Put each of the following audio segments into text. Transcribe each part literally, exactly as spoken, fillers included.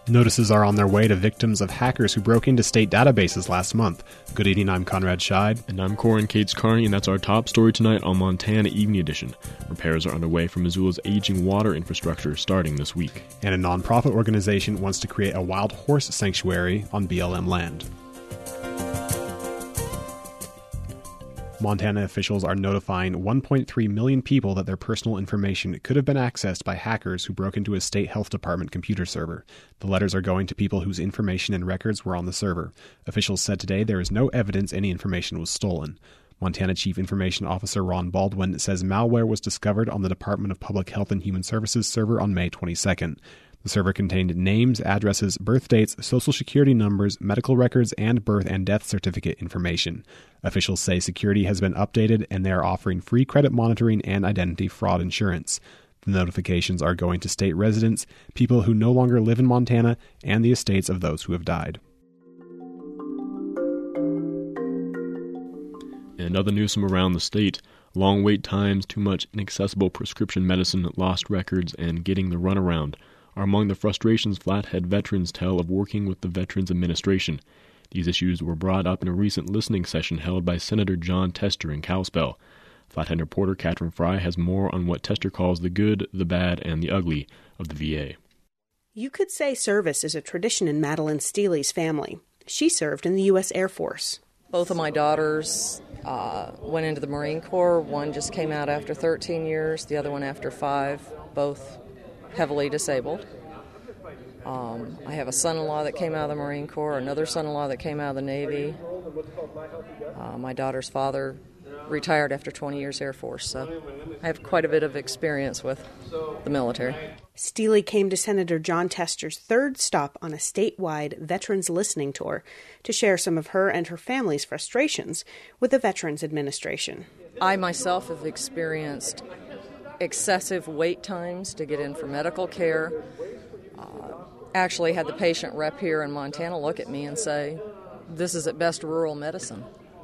Notices are on their way to victims of hackers who broke into state databases last month. Good evening, I'm Conrad Scheid. And I'm Corin Cates Carney, and that's our top story tonight on Montana Evening Edition. Repairs are underway for Missoula's aging water infrastructure starting this week. And a nonprofit organization wants to create a wild horse sanctuary on B L M land. Montana officials are notifying one point three million people that their personal information could have been accessed by hackers who broke into a state health department computer server. The letters are going to people whose information and records were on the server. Officials said today there is no evidence any information was stolen. Montana Chief Information Officer Ron Baldwin says malware was discovered on the Department of Public Health and Human Services server on May twenty-second. The server contained names, addresses, birth dates, social security numbers, medical records, and birth and death certificate information. Officials say security has been updated and they are offering free credit monitoring and identity fraud insurance. The notifications are going to state residents, people who no longer live in Montana, and the estates of those who have died. And other news from around the state. Long wait times, too much inaccessible prescription medicine, lost records, and getting the runaround are among the frustrations Flathead veterans tell of working with the Veterans Administration. These issues were brought up in a recent listening session held by Senator Jon Tester in Kalispell. Flathead reporter Catherine Fry has more on what Tester calls the good, the bad, and the ugly of the V A. You could say service is a tradition in Madeline Steely's family. She served in the U S Air Force. Both of my daughters uh, went into the Marine Corps. One just came out after thirteen years, the other one after five, both heavily disabled. Um, I have a son-in-law that came out of the Marine Corps, another son-in-law that came out of the Navy. Uh, my daughter's father retired after twenty years Air Force, so I have quite a bit of experience with the military. Steely came to Senator Jon Tester's third stop on a statewide veterans listening tour to share some of her and her family's frustrations with the Veterans Administration. I myself have experienced excessive wait times to get in for medical care. Uh, actually had the patient rep here in Montana look at me and say, this is at best rural medicine.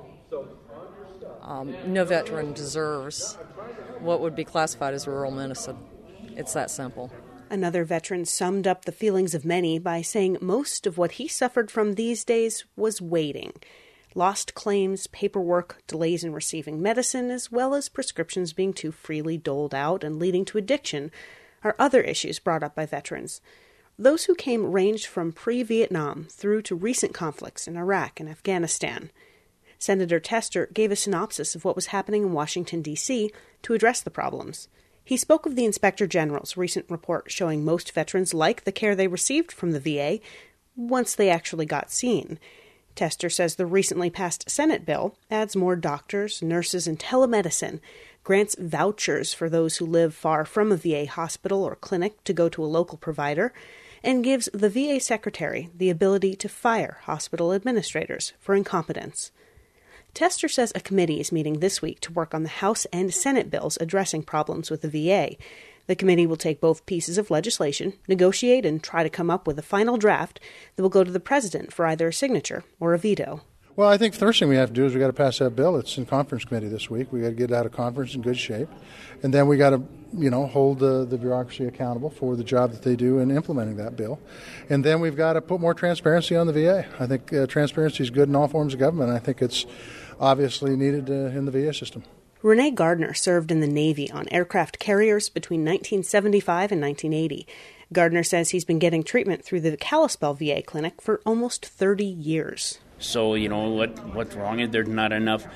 Um, no veteran deserves what would be classified as rural medicine. It's that simple. Another veteran summed up the feelings of many by saying most of what he suffered from these days was waiting. Lost claims, paperwork, delays in receiving medicine, as well as prescriptions being too freely doled out and leading to addiction, are other issues brought up by veterans. Those who came ranged from pre-Vietnam through to recent conflicts in Iraq and Afghanistan. Senator Tester gave a synopsis of what was happening in Washington, D C to address the problems. He spoke of the Inspector General's recent report showing most veterans like the care they received from the V A once they actually got seen. Tester says the recently passed Senate bill adds more doctors, nurses, and telemedicine, grants vouchers for those who live far from a V A hospital or clinic to go to a local provider, and gives the V A secretary the ability to fire hospital administrators for incompetence. Tester says a committee is meeting this week to work on the House and Senate bills addressing problems with the V A. The committee will take both pieces of legislation, negotiate, and try to come up with a final draft that will go to the president for either a signature or a veto. Well, I think the first thing we have to do is we've got to pass that bill. It's in conference committee this week. We've got to get it out of conference in good shape. And then we got to, you know, hold the, the bureaucracy accountable for the job that they do in implementing that bill. And then we've got to put more transparency on the V A. I think uh, transparency is good in all forms of government. I think it's obviously needed uh, in the V A system. Renee Gardner served in the Navy on aircraft carriers between nineteen seventy-five and nineteen eighty. Gardner says he's been getting treatment through the Kalispell V A clinic for almost thirty years. So, you know, what what's wrong is there's not enough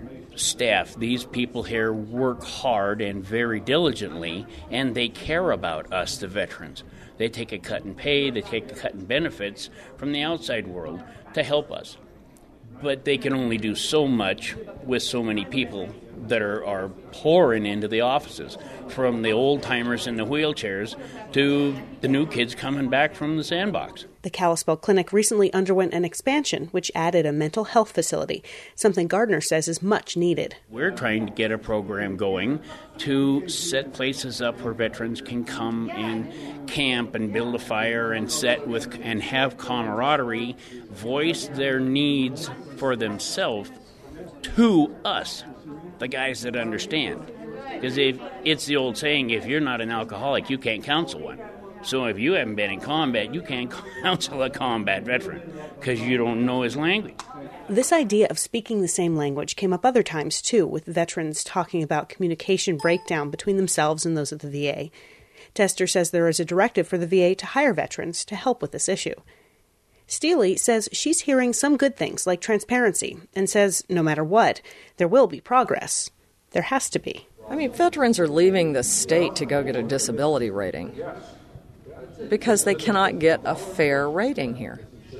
staff. These people here work hard and very diligently, and they care about us, the veterans. They take a cut in pay, they take a cut in benefits from the outside world to help us. But they can only do so much with so many people that are, are pouring into the offices, from the old-timers in the wheelchairs to the new kids coming back from the sandbox. The Kalispell Clinic recently underwent an expansion, which added a mental health facility, something Gardner says is much needed. We're trying to get a program going to set places up where veterans can come and camp and build a fire and set with and have camaraderie, voice their needs for themselves to us, the guys that understand. Because if it's the old saying, if you're not an alcoholic, you can't counsel one. So if you haven't been in combat, you can't counsel a combat veteran because you don't know his language. This idea of speaking the same language came up other times, too, with veterans talking about communication breakdown between themselves and those at the V A. Tester says there is a directive for the V A to hire veterans to help with this issue. Steele says she's hearing some good things like transparency and says no matter what, there will be progress. There has to be. I mean, veterans are leaving the state to go get a disability rating because they cannot get a fair rating here.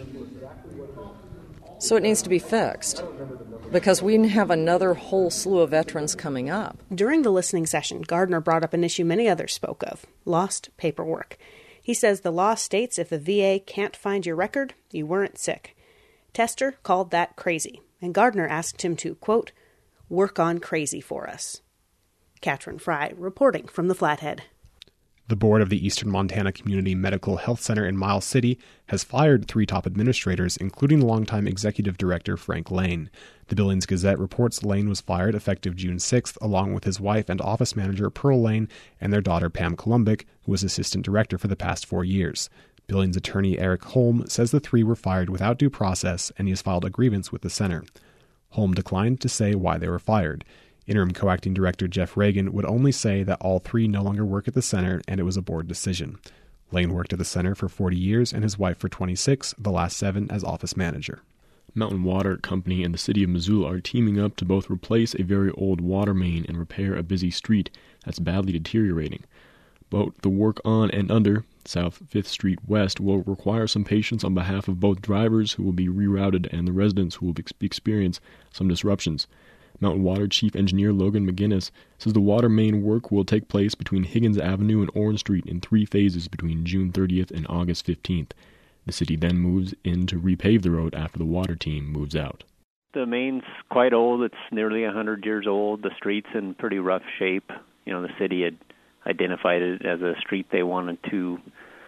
So it needs to be fixed because we have another whole slew of veterans coming up. During the listening session, Gardner brought up an issue many others spoke of, lost paperwork. He says the law states if the V A can't find your record, you weren't sick. Tester called that crazy, and Gardner asked him to, quote, work on crazy for us. Katrin Fry, reporting from the Flathead. The board of the Eastern Montana Community Medical Health Center in Miles City has fired three top administrators, including longtime executive director Frank Lane. The Billings Gazette reports Lane was fired effective June sixth, along with his wife and office manager Pearl Lane and their daughter Pam Columbic, who was assistant director for the past four years. Billings attorney Eric Holm says the three were fired without due process, and he has filed a grievance with the center. Holm declined to say why they were fired. Interim co-acting director Jeff Reagan would only say that all three no longer work at the center and it was a board decision. Lane worked at the center for forty years and his wife for twenty-six, the last seven as office manager. Mountain Water Company and the city of Missoula are teaming up to both replace a very old water main and repair a busy street that's badly deteriorating. Both the work on and under South fifth Street West will require some patience on behalf of both drivers who will be rerouted and the residents who will ex- experience some disruptions. Mountain Water Chief Engineer Logan McGinnis says the water main work will take place between Higgins Avenue and Orange Street in three phases between June thirtieth and August fifteenth. The city then moves in to repave the road after the water team moves out. The main's quite old. It's nearly one hundred years old. The street's in pretty rough shape. You know, the city had identified it as a street they wanted to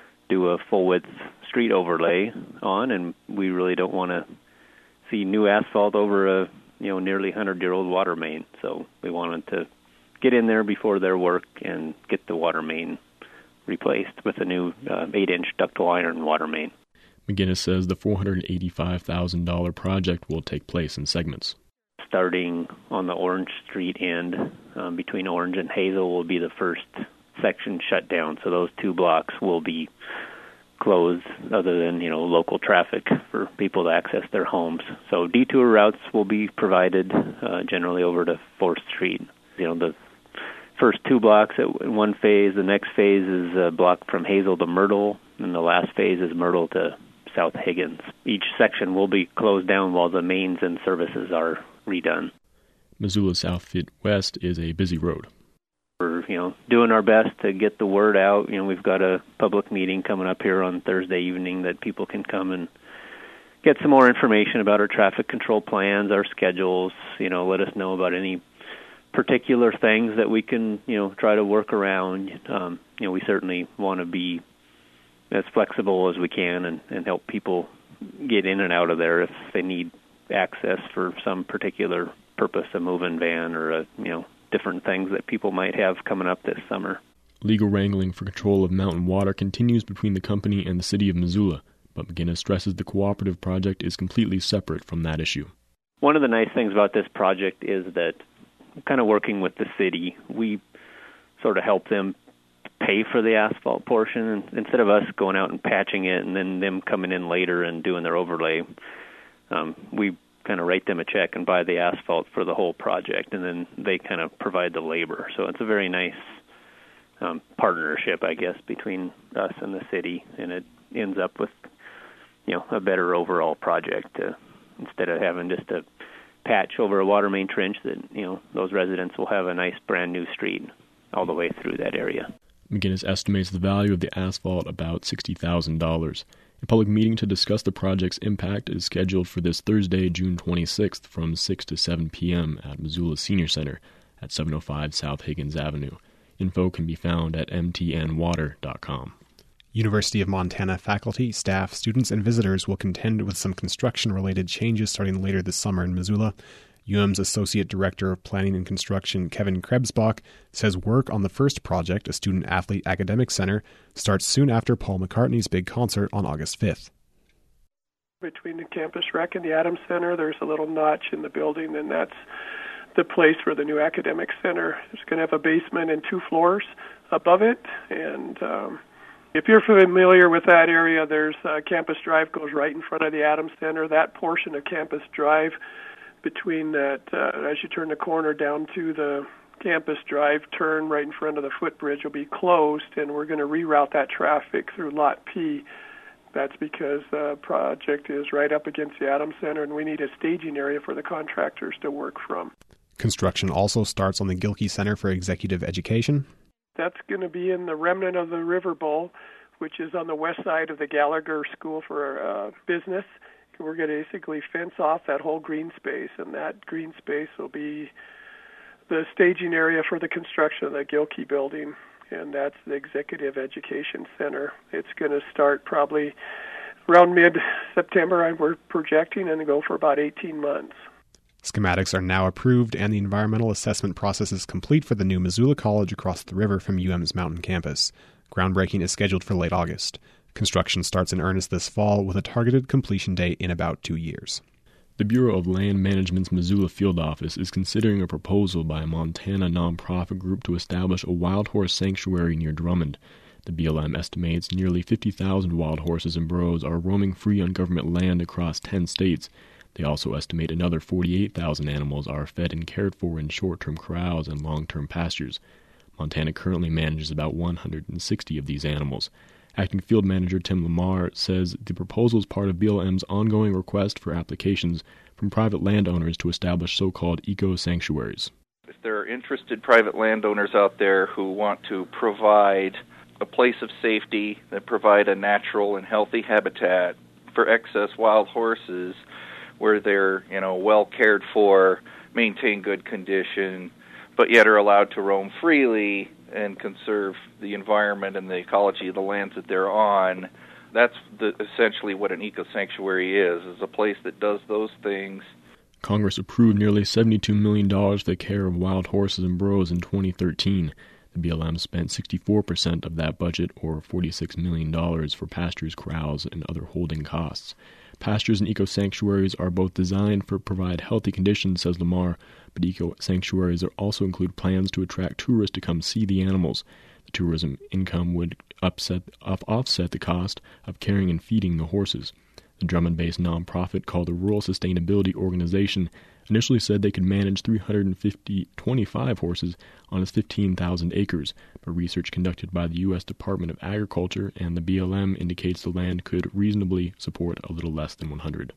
do a full-width street overlay on, and we really don't want to see new asphalt over a you know, nearly hundred-year-old water main. So we wanted to get in there before their work and get the water main replaced with a new uh, eight-inch ductile iron water main. McGinnis says the four hundred eighty-five thousand dollars project will take place in segments. Starting on the Orange Street end, um, between Orange and Hazel will be the first section shut down. So those two blocks will be closed other than, you know, local traffic for people to access their homes. So detour routes will be provided uh, generally over to fourth Street. You know, the first two blocks in one phase, the next phase is a block from Hazel to Myrtle, and the last phase is Myrtle to South Higgins. Each section will be closed down while the mains and services are redone. Missoula South Fifth West is a busy road. We're, you know, doing our best to get the word out. You know, we've got a public meeting coming up here on Thursday evening that people can come and get some more information about our traffic control plans, our schedules, you know, let us know about any particular things that we can, you know, try to work around. Um, you know, we certainly want to be as flexible as we can and, and help people get in and out of there if they need access for some particular purpose, a moving van or a, you know, different things that people might have coming up this summer. Legal wrangling for control of mountain water continues between the company and the city of Missoula, but McGinnis stresses the cooperative project is completely separate from that issue. One of the nice things about this project is that kind of working with the city, we sort of help them pay for the asphalt portion. And instead of us going out and patching it and then them coming in later and doing their overlay, um, we kind of write them a check and buy the asphalt for the whole project, and then they kind of provide the labor. So it's a very nice um, partnership, I guess, between us and the city, and it ends up with, you know, a better overall project uh, instead of having just a patch over a water main trench that, you know, those residents will have a nice brand new street all the way through that area. McGinnis estimates the value of the asphalt about sixty thousand dollars. A public meeting to discuss the project's impact is scheduled for this Thursday, June twenty-sixth from six to seven p.m. at Missoula Senior Center at seven oh five South Higgins Avenue. Info can be found at m t n water dot com. University of Montana faculty, staff, students, and visitors will contend with some construction-related changes starting later this summer in Missoula. U M's Associate Director of Planning and Construction, Kevin Krebsbach, says work on the first project, a student-athlete academic center, starts soon after Paul McCartney's big concert on August fifth. Between the campus rec and the Adams Center, there's a little notch in the building, and that's the place for the new academic center. It's going to have a basement and two floors above it, and um, if you're familiar with that area, there's uh, Campus Drive goes right in front of the Adams Center. That portion of Campus Drive between that, uh, as you turn the corner down to the Campus Drive turn right in front of the footbridge will be closed, and we're going to reroute that traffic through Lot P. That's because the project is right up against the Adams Center, and we need a staging area for the contractors to work from. Construction also starts on the Gilkey Center for Executive Education. That's going to be in the remnant of the River Bowl, which is on the west side of the Gallagher School for uh, Business. We're going to basically fence off that whole green space, and that green space will be the staging area for the construction of the Gilkey building, and that's the Executive Education Center. It's going to start probably around mid-September, and we're projecting, and go for about eighteen months. Schematics are now approved, and the environmental assessment process is complete for the new Missoula College across the river from U M's Mountain campus. Groundbreaking is scheduled for late August. Construction starts in earnest this fall, with a targeted completion date in about two years. The Bureau of Land Management's Missoula Field Office is considering a proposal by a Montana nonprofit group to establish a wild horse sanctuary near Drummond. The B L M estimates nearly fifty thousand wild horses and burros are roaming free on government land across ten states. They also estimate another forty-eight thousand animals are fed and cared for in short-term corrals and long-term pastures. Montana currently manages about one hundred sixty of these animals. Acting Field Manager Tim Lamar says the proposal is part of B L M's ongoing request for applications from private landowners to establish so-called eco-sanctuaries. If there are interested private landowners out there who want to provide a place of safety, that provide a natural and healthy habitat for excess wild horses, where they're, you know, well cared for, maintain good condition, but yet are allowed to roam freely and conserve the environment and the ecology of the lands that they're on. That's the, essentially what an eco-sanctuary is, is a place that does those things. Congress approved nearly seventy-two million dollars for the care of wild horses and burros in twenty thirteen. The B L M spent sixty-four percent of that budget, or forty-six million dollars, for pastures, corrals, and other holding costs. Pastures and eco-sanctuaries are both designed to provide healthy conditions, says Lamar, but eco-sanctuaries also include plans to attract tourists to come see the animals. The tourism income would upset, up, offset the cost of caring and feeding the horses. The Drummond-based nonprofit called the Rural Sustainability Organization initially said they could manage three hundred twenty-five horses on its fifteen thousand acres, but research conducted by the U S Department of Agriculture and the B L M indicates the land could reasonably support a little less than one hundred.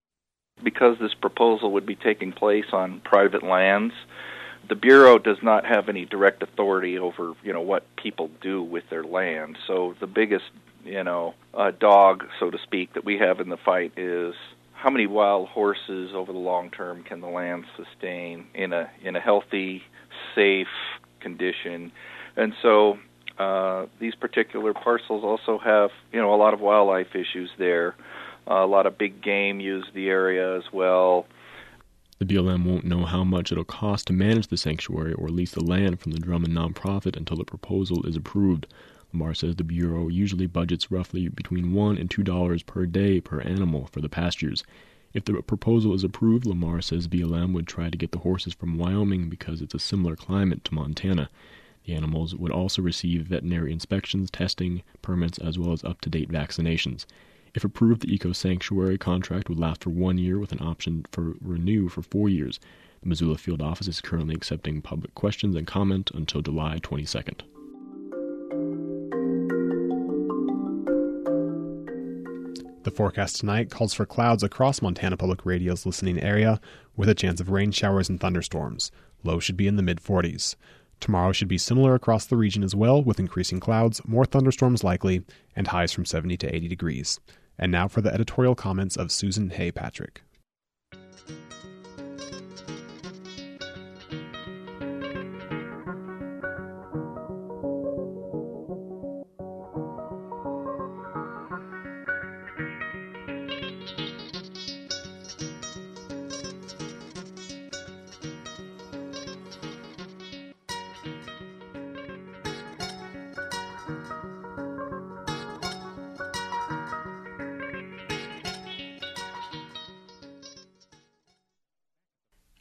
Because this proposal would be taking place on private lands, the Bureau does not have any direct authority over, you know, what people do with their land. So the biggest, you know, uh, dog, so to speak, that we have in the fight is how many wild horses over the long term can the land sustain in a in a healthy, safe condition. And so uh, these particular parcels also have, you know, a lot of wildlife issues there. Uh, a lot of big game use the area as well. The B L M won't know how much it'll cost to manage the sanctuary or lease the land from the Drummond nonprofit until the proposal is approved. Lamar says the Bureau usually budgets roughly between one and two dollars per day per animal for the pastures. If the proposal is approved, Lamar says B L M would try to get the horses from Wyoming because it's a similar climate to Montana. The animals would also receive veterinary inspections, testing, permits, as well as up-to-date vaccinations. If approved, the eco-sanctuary contract would last for one year with an option for renew for four years. The Missoula Field Office is currently accepting public questions and comment until July twenty-second. The forecast tonight calls for clouds across Montana Public Radio's listening area, with a chance of rain showers and thunderstorms. Low should be in the mid forties. Tomorrow should be similar across the region as well, with increasing clouds, more thunderstorms likely, and highs from seventy to eighty degrees. And now for the editorial comments of Susan Hay Patrick.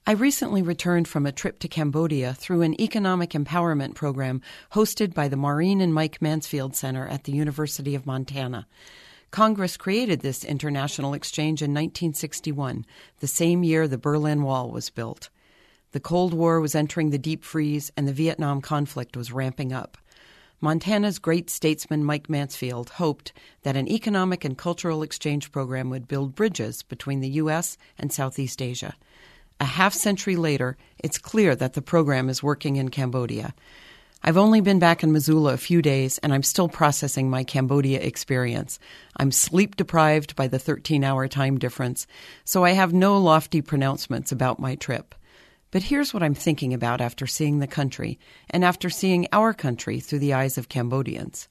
I recently returned from a trip to Cambodia through an economic empowerment program hosted by the Maureen and Mike Mansfield Center at the University of Montana. Congress created this international exchange in nineteen sixty-one, the same year the Berlin Wall was built. The Cold War was entering the deep freeze, and the Vietnam conflict was ramping up. Montana's great statesman Mike Mansfield hoped that an economic and cultural exchange program would build bridges between the U S and Southeast Asia. A half-century later, it's clear that the program is working in Cambodia. I've only been back in Missoula a few days, and I'm still processing my Cambodia experience. I'm sleep-deprived by the thirteen-hour time difference, so I have no lofty pronouncements about my trip. But here's what I'm thinking about after seeing the country, and after seeing our country through the eyes of Cambodians.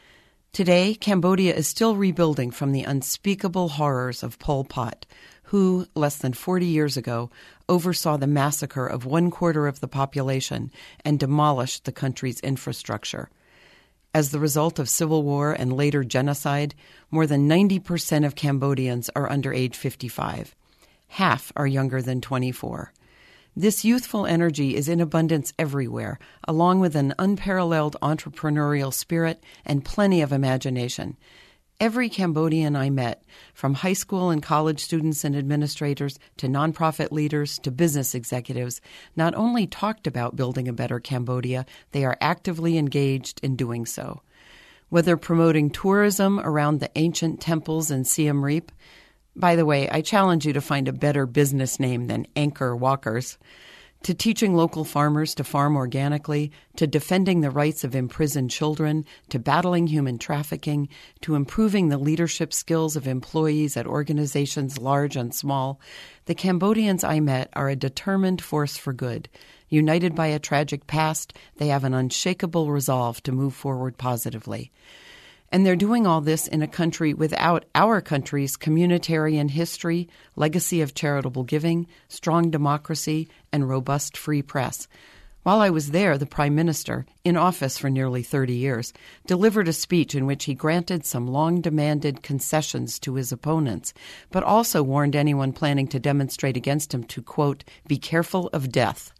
Today, Cambodia is still rebuilding from the unspeakable horrors of Pol Pot, who, less than forty years ago, oversaw the massacre of one quarter of the population and demolished the country's infrastructure. As the result of civil war and later genocide, more than ninety percent of Cambodians are under age fifty-five. Half are younger than twenty-four. This youthful energy is in abundance everywhere, along with an unparalleled entrepreneurial spirit and plenty of imagination. Every Cambodian I met, from high school and college students and administrators to nonprofit leaders to business executives, not only talked about building a better Cambodia, they are actively engaged in doing so. Whether promoting tourism around the ancient temples in Siem Reap — by the way, I challenge you to find a better business name than Angkor Walkers — to teaching local farmers to farm organically, to defending the rights of imprisoned children, to battling human trafficking, to improving the leadership skills of employees at organizations large and small, the Cambodians I met are a determined force for good. United by a tragic past, they have an unshakable resolve to move forward positively. And they're doing all this in a country without our country's communitarian history, legacy of charitable giving, strong democracy, and robust free press. While I was there, the Prime Minister, in office for nearly thirty years, delivered a speech in which he granted some long-demanded concessions to his opponents, but also warned anyone planning to demonstrate against him to, quote, be careful of death.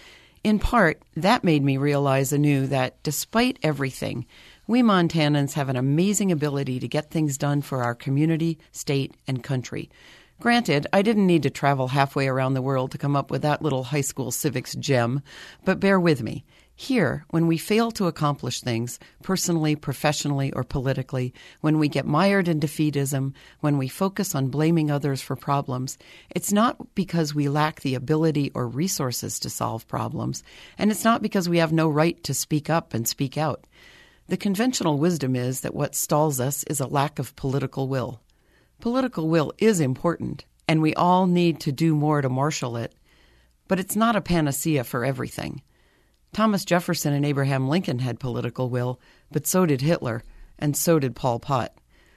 In part, that made me realize anew that, despite everything, we Montanans have an amazing ability to get things done for our community, state, and country. Granted, I didn't need to travel halfway around the world to come up with that little high school civics gem, but bear with me. Here, when we fail to accomplish things, personally, professionally, or politically, when we get mired in defeatism, when we focus on blaming others for problems, it's not because we lack the ability or resources to solve problems, and it's not because we have no right to speak up and speak out. The conventional wisdom is that what stalls us is a lack of political will. Political will is important, and we all need to do more to marshal it, but it's not a panacea for everything. Thomas Jefferson and Abraham Lincoln had political will, but so did Hitler, and so did Pol Pot.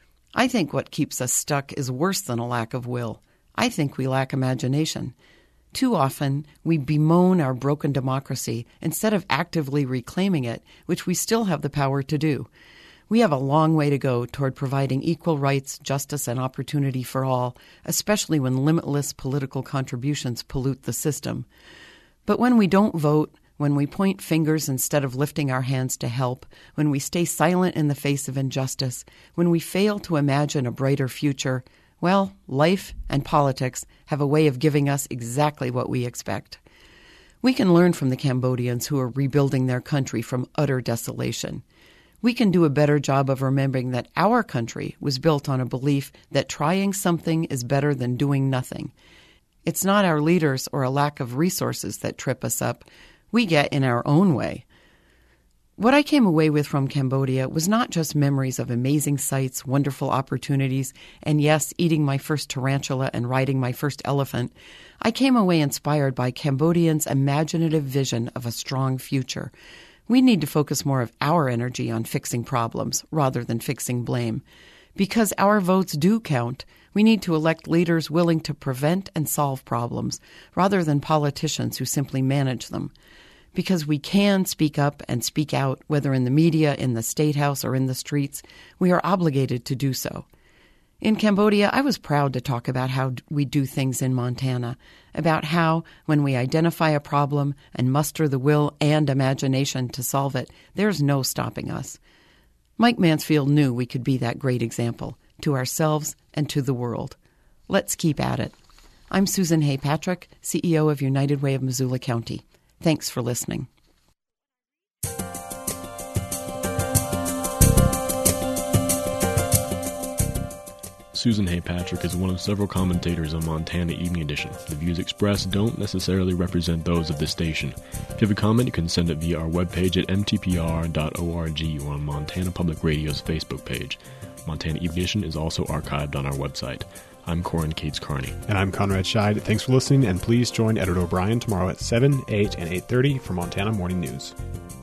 I think what keeps us stuck is worse than a lack of will. I think we lack imagination. Too often, we bemoan our broken democracy instead of actively reclaiming it, which we still have the power to do. We have a long way to go toward providing equal rights, justice, and opportunity for all, especially when limitless political contributions pollute the system. But when we don't vote, when we point fingers instead of lifting our hands to help, when we stay silent in the face of injustice, when we fail to imagine a brighter future, well, life and politics have a way of giving us exactly what we expect. We can learn from the Cambodians who are rebuilding their country from utter desolation. We can do a better job of remembering that our country was built on a belief that trying something is better than doing nothing. It's not our leaders or a lack of resources that trip us up. We get in our own way. What I came away with from Cambodia was not just memories of amazing sights, wonderful opportunities, and yes, eating my first tarantula and riding my first elephant. I came away inspired by Cambodians' imaginative vision of a strong future. We need to focus more of our energy on fixing problems rather than fixing blame. Because our votes do count, we need to elect leaders willing to prevent and solve problems rather than politicians who simply manage them. Because we can speak up and speak out, whether in the media, in the State House, or in the streets, we are obligated to do so. In Cambodia, I was proud to talk about how we do things in Montana, about how, when we identify a problem and muster the will and imagination to solve it, there's no stopping us. Mike Mansfield knew we could be that great example, to ourselves and to the world. Let's keep at it. I'm Susan Hay Patrick, C E O of United Way of Missoula County. Thanks for listening. Susan Hay Patrick is one of several commentators on Montana Evening Edition. The views expressed don't necessarily represent those of this station. If you have a comment, you can send it via our webpage at m t p r dot org or on Montana Public Radio's Facebook page. Montana Evening Edition is also archived on our website. I'm Corin Cates Carney. And I'm Conrad Scheid. Thanks for listening, and please join Edward O'Brien tomorrow at seven, eight, and eight thirty for Montana Morning News.